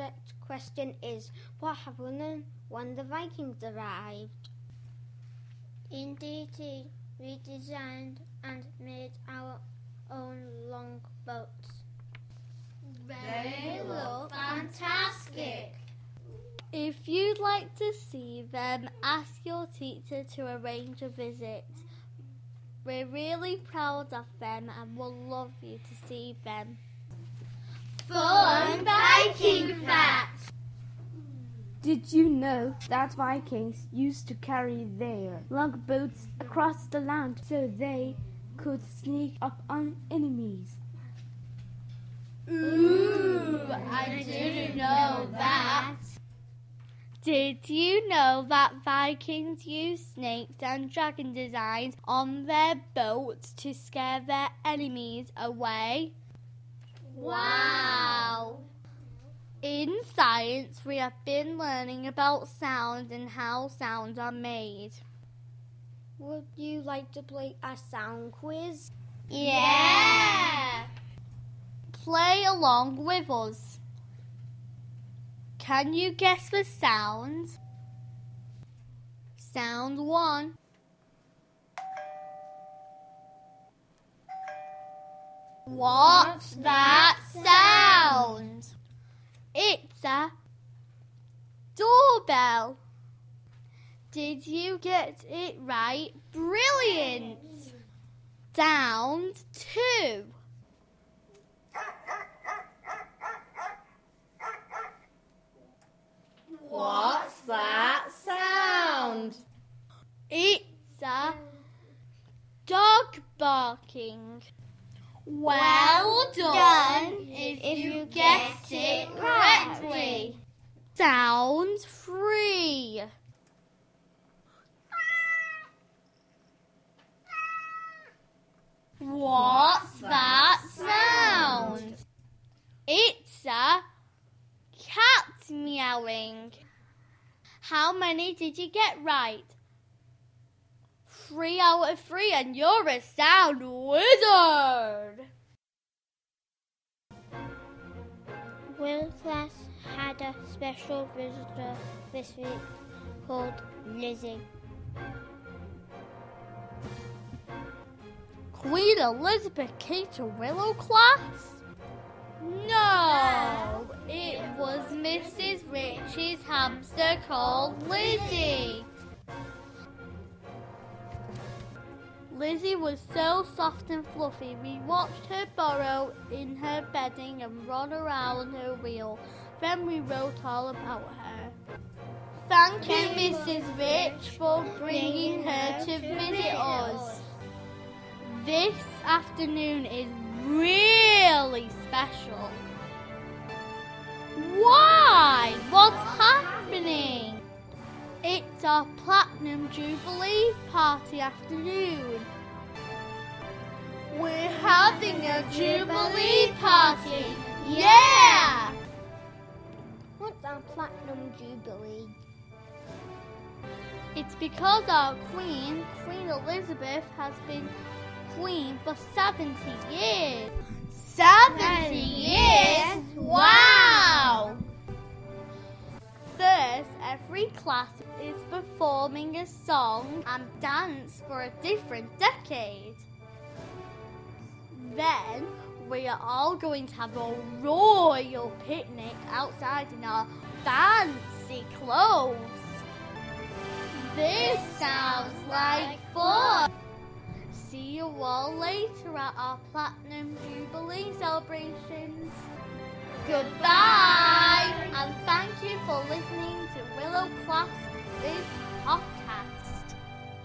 next question is, what happened when the Vikings arrived? In DT, we designed and made our own longboats. They look fantastic. If you'd like to see them, ask your teacher to arrange a visit. We're really proud of them and would love you to see them. Fun Viking facts! Did you know that Vikings used to carry their longboats across the land so they could sneak up on enemies? Ooh, I didn't know that. Did you know that Vikings used snakes and dragon designs on their boats to scare their enemies away? Wow! In science, we have been learning about sound and how sounds are made. Would you like to play a sound quiz? Yeah! Play along with us. Can you guess the sound? Sound 1. What's that sound? It's a doorbell. Did you get it right? Brilliant! Sound 2. What's that sound? It's a dog barking. Well done if you guessed it correctly. Sound 3. What's that sound? It's a cat meowing. How many did you get right? 3 out of 3, and you're a sound wizard! Will class had a special visitor this week called Lizzie. Queen Elizabeth came to Willow class? No, it was Mrs. Rich's hamster called Lizzie. Lizzie was so soft and fluffy, we watched her burrow in her bedding and run around her wheel. Then we wrote all about her. Thank you, Mrs. Rich, for bringing her to visit us. This afternoon is really special. Why? What's happening? It's our Platinum Jubilee party afternoon. We're having a Jubilee party! Yeah! What's our Platinum Jubilee? It's because our Queen Elizabeth, has been Queen for 70 years. 70 years? Wow! First, every class is performing a song and dance for a different decade. Then, we are all going to have a royal picnic outside in our fancy clothes. This sounds like fun! See you all later at our Platinum Jubilee celebrations. Goodbye! And thank you for listening to Willow Class this podcast.